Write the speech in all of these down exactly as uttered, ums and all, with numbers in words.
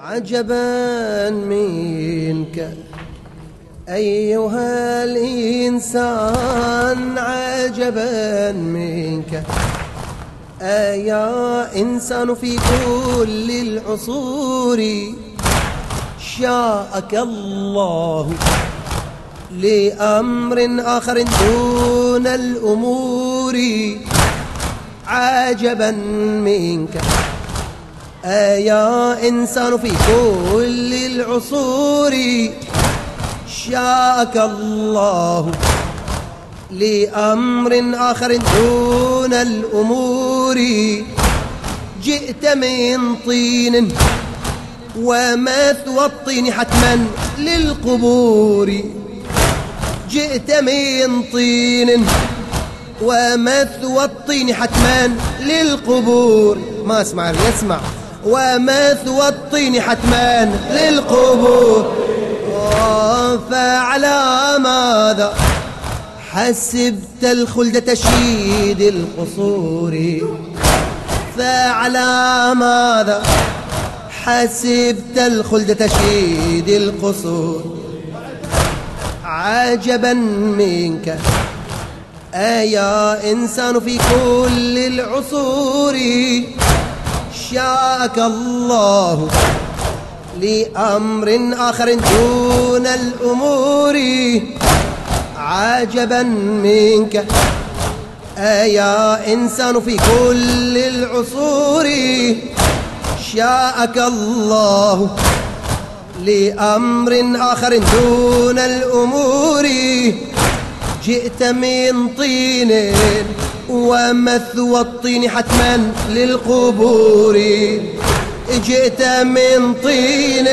عجبا منك أيها الإنسان، عجبا منك أيا إنسان في كل العصور شاءك الله لأمر آخر دون الأمور. عجبا منك أيا إنسان في كل العصور شاءك الله لأمر آخر دون الأمور. جئت من طين ومثوى الطين حتما للقبور. جئت من طين ومثوى الطين حتما للقبور. ما اسمع يسمع. ومثوى الطين حتما للقبور. فعلى ماذا حسبت الخلد تشييد القصور؟ فعلى ماذا حسبت الخلد تشييد القصور؟ عجبا منك أيا إنسان في كل العصور شاءك الله لأمر آخر دون الأمور. عجبا منك أيا إنسان في كل العصور شاءك الله لأمر آخر دون الأمور. جئت من طين ومثوى الطين حتما للقبور. جئت من طين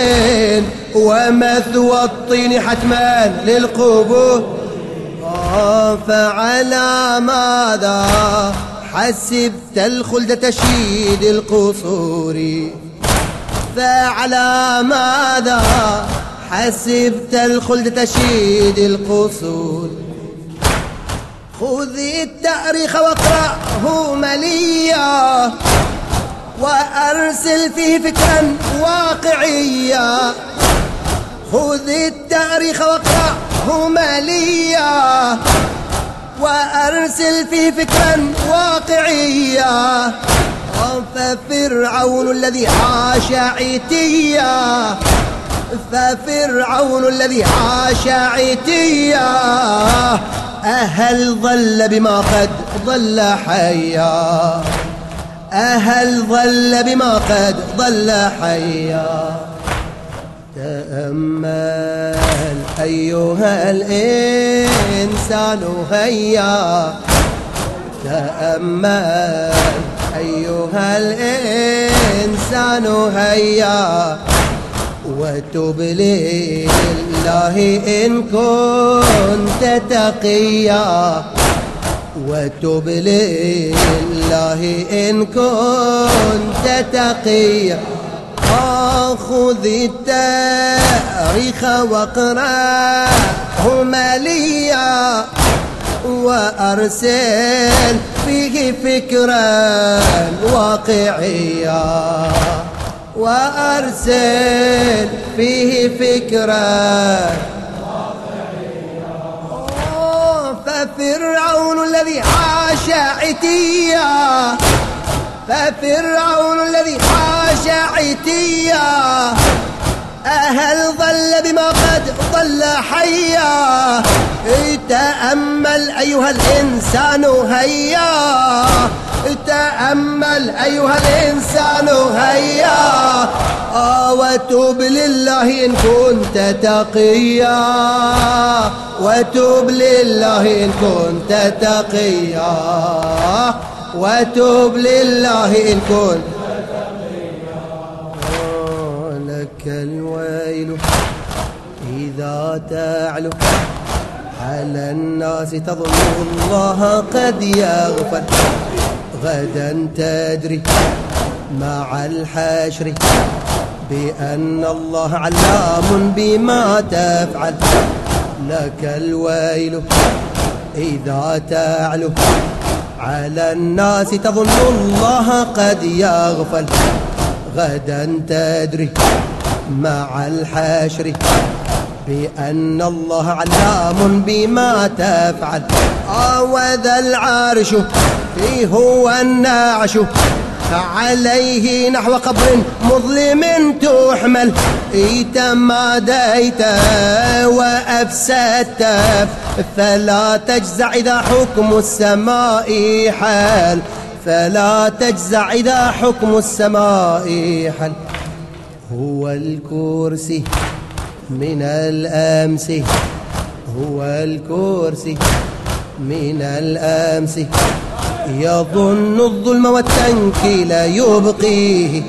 ومثوى الطين حتما للقبور. فعلى ماذا حسبت الخلد تشييد القصور؟ فعلى ماذا حسبت الخلد تشييد القصور؟ خذ التاريخ واقرأه مليا وأرسل فيه فكرا واقعيا. خذ التاريخ واقرأه مليا وأرسل فيه فكرا واقعيا. ففرعون الذي عاش عتيا، ففرعون الذي عاش عتيا أهل ظل بما قد ظل حيا. أهل ظل بما قد ظل حيا. تأمل أيها الإنسان هيا. تأمل أيها الإنسان هيا وتب لله إن كنت تقيا. وتب لله إن كنت تقيا. خذ التاريخ واقرأه مليا وأرسل فيه فكرا واقعيا. وأرسل فيه فكرا واقعيا. ففرعون الذي عاش عتيا، ففرعون الذي عاش عتيا أهل ظل بما قد ظل حيا. تأمل أيها الإنسان هيا. تأمل أيها الإنسان هيا وتب لله إن كنت تقيا. وتب لله إن كنت تقيا. وتب لله إن كنت تقيا. لك الويل إذا تعلو على الناس تظن الله قد يغفل. غدا تدري مع الحشر بأن الله علام بما تفعل. لك الويل إذا تعلو على الناس تظن الله قد يغفل. غدا تدري مع الحشر بأن الله علام بما تفعل. آه وذا العرش فيه هو النعش عليه نحو قبر مظلم تحمل. تماديت وأفسدت فلا تجزع إذا حكم السماء حل، فلا تجزع إذا حكم السماء حل. هو الكرسي من الأمس، هو الكرسي من الأمس يظن الظلم والتنكيل يبقيه.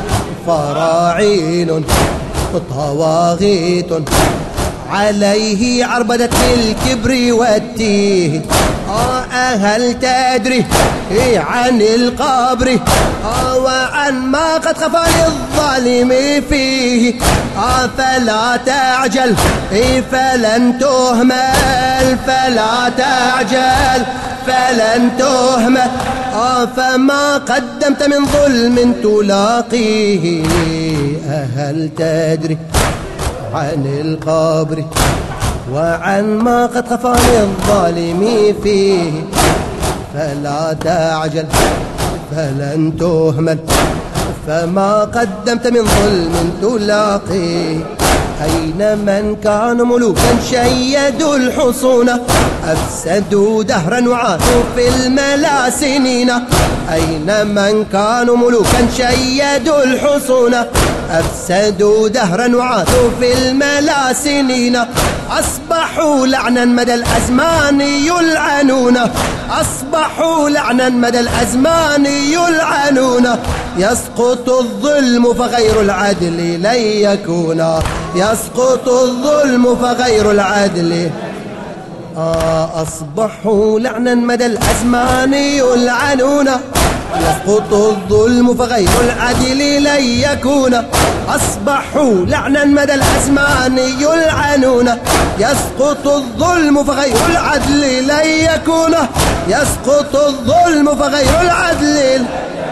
فراعين طواغيت عليه عربدة الكبر والتيه. آه هل تدري عن القبر آه وعن ما قد خفى للظالم فيه. آه فلا تعجل فلن تهمل، فلا تعجل فلن تهمل. آه فما قدمت من ظلم تلاقيه. هل تدري عن القبر وعن ما قد خفى للظالم فيه. فلا تعجل فلن تهمل، فما قدمت من ظلم تلاقيه. أين من كانوا ملوكا شيدوا الحصون أفسدوا دهرا وعاثوا في الملا سنين. أين من كانوا ملوكا شيدوا الحصون أفسدوا دهرا وعاثوا في الملا سنين. أصبحوا لعنا مدى الأزمان يلعنون، أصبحوا لعنا مدى الأزمان يلعنون. يسقط الظلم فغير العدل لن يكون، يسقط الظلم فغير العدل. آه أصبحوا لعنا مدى الأزمان يلعنون. يسقط الظلم فغير العدل لن يكون. أصبحوا لعنا مدى الأزمان يلعنون. يسقط الظلم فغير العدل لن يكون. يسقط الظلم فغير العدل.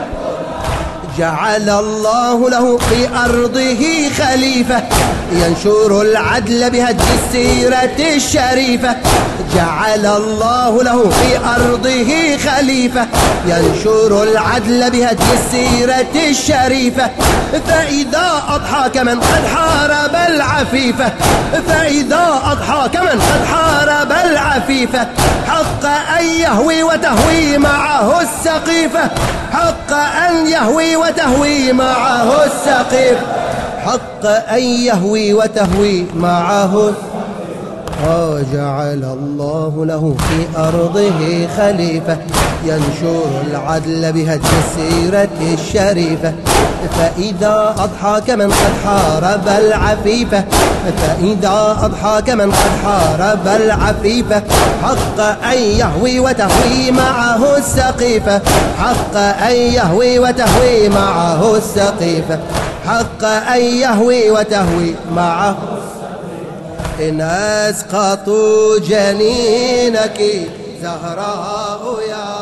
جعل الله له في أرضه خليفة ينشر العدل بهدي السيرة الشريفة. جعل الله له في أرضه خليفة ينشر العدل بهدي السيرة الشريفة. فإذا أضحى كمن قد حارب العفيفة، فإذا أضحى كمن قد حارب العفيفة حق أن يهوي وتهوي معه السقيفة. حق أن يهوي وتهوي معه السقيفة. حق أن يهوي وتهوي معه. وجعل الله له في أرضه خليفة ينشر العدل بهدي السيرة الشريفة. فإذا أضحى كمن قد حارب العفيفة، فإذا أضحى كمن قد حارب العفيفة حق أن يهوي وتهوي معه السقيفة. حق أن يهوي وتهوي معه السقيفة. حق أن يهوي وتهوي معه. إن أسقطوا جنينك زهراء يا